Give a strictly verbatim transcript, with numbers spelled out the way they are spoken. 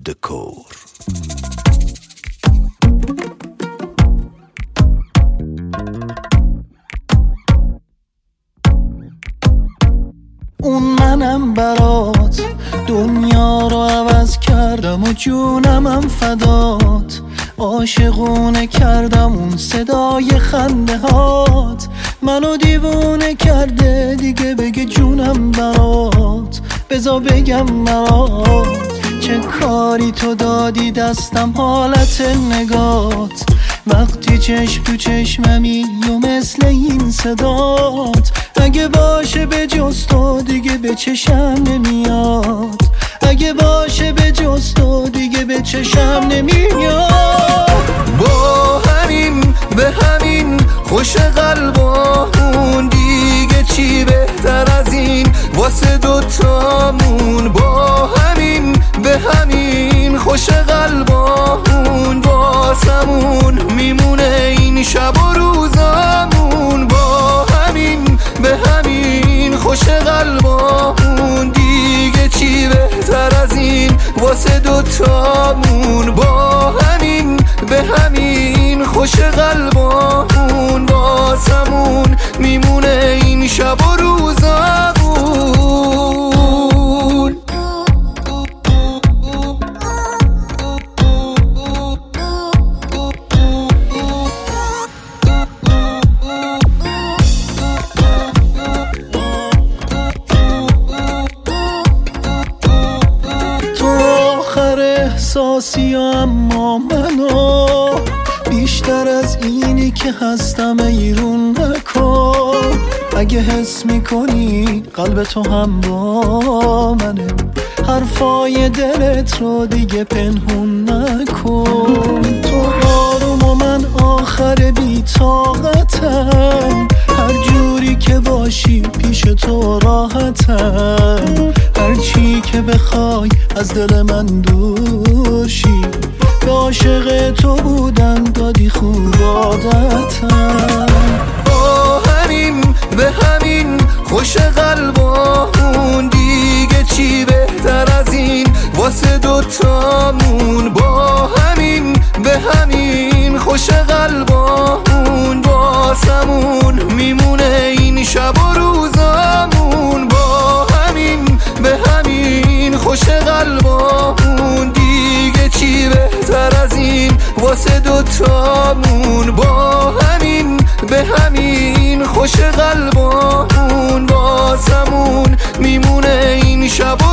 دکور. اون منم برات دنیا رو عوض کردم و جونمم فدات، عاشقونه کردم اون صدای خنده هات، منو دیوونه کرده دیگه بگه جونم برات، بذار بگم برات چه کاری تو دادی دستم حالت نگات، وقتی چشم تو چشممی و مثل این صدات، اگه باشه به جز تو دیگه به چشم نمیاد، اگه باشه به جز تو دیگه به چشم نمیاد. با همین به همین خوش قلبامون، دیگه چی بهتر از این واسه دوتامون، با همین به همین خوش قلبامون، واسمون میمونه این شب و روزامون، با همین به همین خوش قلبامون، دیگه چی بهتر از این واسه دوتامون، با همین به همین خوش قلبامون، واسمون میمونه این شب و روزامون. تو آخر احساسی اما منو بیشتر از اینی که هستم ایرون نکن، اگه حس میکنی قلب تو هم با منه، حرفای دلت رو دیگه پنهون نکن، تو آروم و من آخر بی طاقتم، هر جوری که باشی پیش تو راحتم، هر چی که بخوای از دل من دور شی، به عاشق تو بودم دادی خوب عادتم. با همین به همین خوش قلبامون، دیگه چی بهتر از این واسه دوتامون، با همین به همین خوش قلبامون، واسمون میمونه این شب و روزامون، با همین به همین خوش قلبامون، دیگه چی بهتر از این واسه دوتامون، با همین به همین خوش قلبامون، واسمون میمونه این شب و